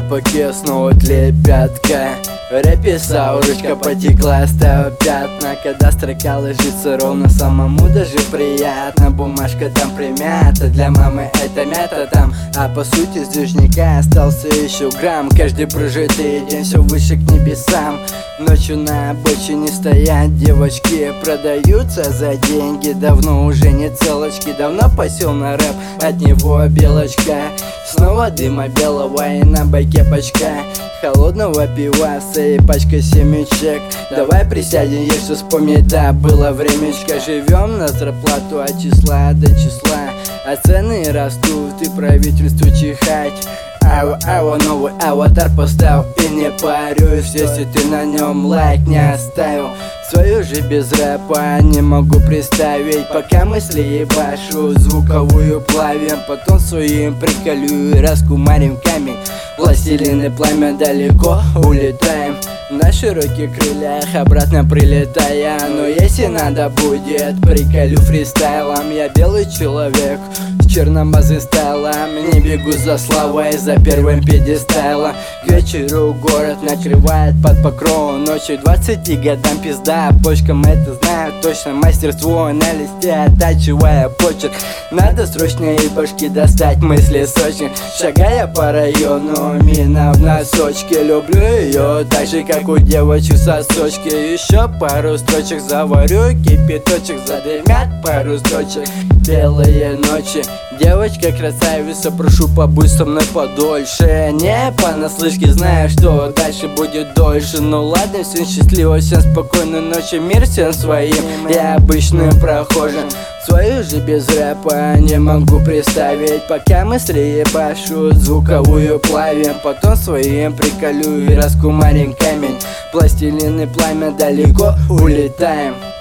запахе снова тлеет пятка. Рэп писал, ручка потекла, оставил пятна. Когда строка ложится ровно, самому даже приятно. Бумажка там примята, для мамы это мята там. А по сути с движника остался еще грамм. Каждый прожитый день все выше к небесам. Ночью на обочине стоят девочки, продаются за деньги. Давно уже не целочки, давно посел на рэп, от него белочка. Снова дыма белого и на байке пачка холодного пиваса и пачка семечек. Давай присядем, если вспомнить, да, было времечко. Живем на зарплату от числа до числа, а цены растут и правительству чихать. Новый аватар поставил и не парюсь, если ты на нем лайк не оставил. Свою же без рэпа не могу представить, пока мысли ебашу звуковую плавим. Потом своим приколю и раскумарим камень. Пластилины пламя, далеко улетаем на широких крыльях, обратно прилетая. Но если надо будет, приколю фристайлом. Я белый человек с черномазым стайлом, не бегу за славой, за первым пьедесталом. К вечеру город накрывает под покровом ночи. 20 годам пизда, почкам это знаю точно. Мастерство на листе, оттачивая почерк. Надо срочно из башки достать мысли сочных. Шагая по району, мина в носочке. Люблю ее так же, как у девочек сосочки. Еще пару строчек заварю, кипяточек задымят пару строчек. Белые ночи, девочка красавица, прошу побудь со мной подольше. Не понаслышке, знаю, что дальше будет дольше. Ну ладно, всем счастливо, всем спокойной ночи, мир всем своим. Я обычный прохожий, свою же без рэпа не могу представить. Пока мысли ебашу звуковую плавим, потом своим приколю и раскумарим камень. Пластилины пламя, далеко улетаем.